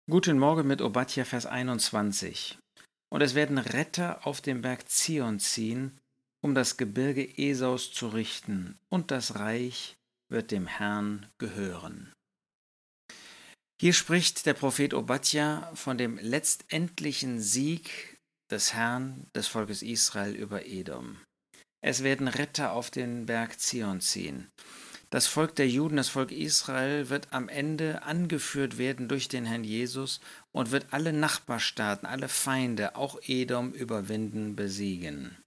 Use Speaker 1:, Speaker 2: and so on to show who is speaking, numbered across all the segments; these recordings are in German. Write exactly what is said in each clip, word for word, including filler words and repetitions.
Speaker 1: Guten Morgen mit Obadja, Vers einundzwanzig. Und es werden Retter auf den Berg Zion ziehen, um das Gebirge Esaus zu richten, und das Reich wird dem Herrn gehören. Hier spricht der Prophet Obadja von dem letztendlichen Sieg des Herrn, des Volkes Israel über Edom. Es werden Retter auf den Berg Zion ziehen. Das Volk der Juden, das Volk Israel, wird am Ende angeführt werden durch den Herrn Jesus und wird alle Nachbarstaaten, alle Feinde, auch Edom, überwinden, besiegen.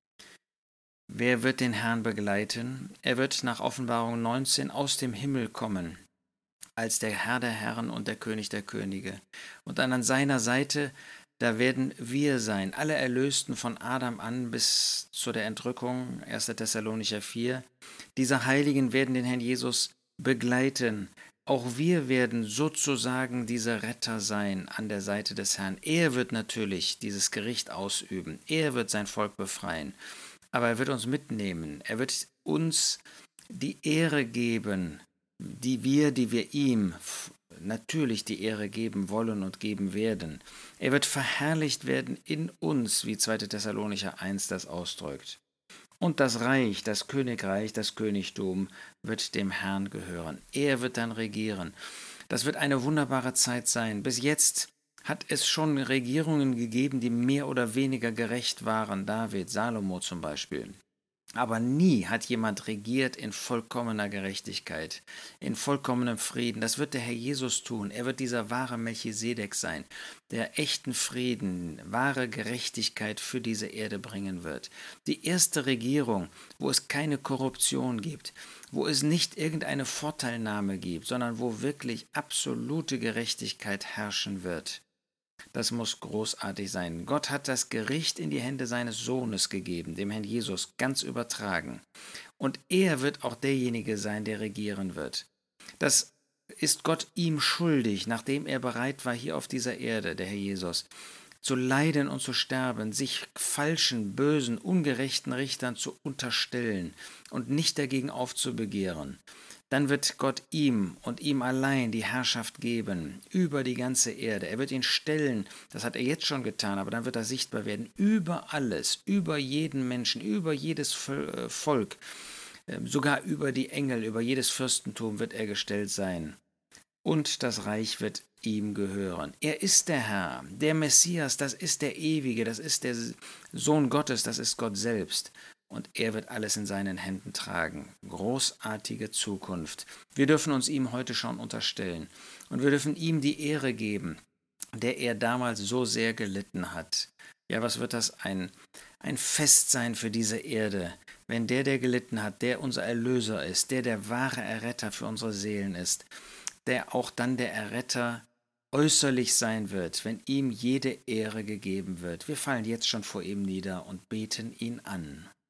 Speaker 1: Wer wird den Herrn begleiten? Er wird nach Offenbarung neunzehn aus dem Himmel kommen, als der Herr der Herren und der König der Könige. Und dann an seiner Seite, da werden wir sein, alle Erlösten von Adam an bis zu der Entrückung, erster Thessalonicher vier. Diese Heiligen werden den Herrn Jesus begleiten. Auch wir werden sozusagen diese Retter sein an der Seite des Herrn. Er wird natürlich dieses Gericht ausüben. Er wird sein Volk befreien. Aber er wird uns mitnehmen. Er wird uns die Ehre geben, die wir, die wir ihm natürlich die Ehre geben wollen und geben werden. Er wird verherrlicht werden in uns, wie zweiter Thessalonicher eins das ausdrückt. Und das Reich, das Königreich, das Königtum wird dem Herrn gehören. Er wird dann regieren. Das wird eine wunderbare Zeit sein. Bis jetzt hat es schon Regierungen gegeben, die mehr oder weniger gerecht waren. David, Salomo zum Beispiel. Aber nie hat jemand regiert in vollkommener Gerechtigkeit, in vollkommenem Frieden. Das wird der Herr Jesus tun. Er wird dieser wahre Melchisedek sein, der echten Frieden, wahre Gerechtigkeit für diese Erde bringen wird. Die erste Regierung, wo es keine Korruption gibt, wo es nicht irgendeine Vorteilnahme gibt, sondern wo wirklich absolute Gerechtigkeit herrschen wird. Das muss großartig sein. Gott hat das Gericht in die Hände seines Sohnes gegeben, dem Herrn Jesus, ganz übertragen. Und er wird auch derjenige sein, der regieren wird. Das ist Gott ihm schuldig, nachdem er bereit war, hier auf dieser Erde, der Herr Jesus, zu leiden und zu sterben, sich falschen, bösen, ungerechten Richtern zu unterstellen und nicht dagegen aufzubegehren. Dann wird Gott ihm und ihm allein die Herrschaft geben über die ganze Erde. Er wird ihn stellen, das hat er jetzt schon getan, aber dann wird er sichtbar werden, über alles, über jeden Menschen, über jedes Volk, sogar über die Engel, über jedes Fürstentum wird er gestellt sein. Und das Reich wird ihm gehören. Er ist der Herr, der Messias, das ist der Ewige, das ist der Sohn Gottes, das ist Gott selbst. Und er wird alles in seinen Händen tragen. Großartige Zukunft. Wir dürfen uns ihm heute schon unterstellen. Und wir dürfen ihm die Ehre geben, der er damals so sehr gelitten hat. Ja, was wird das ein, ein Fest sein für diese Erde, wenn der, der gelitten hat, der unser Erlöser ist, der der wahre Erretter für unsere Seelen ist, der auch dann der Erretter äußerlich sein wird, wenn ihm jede Ehre gegeben wird. Wir fallen jetzt schon vor ihm nieder und beten ihn an.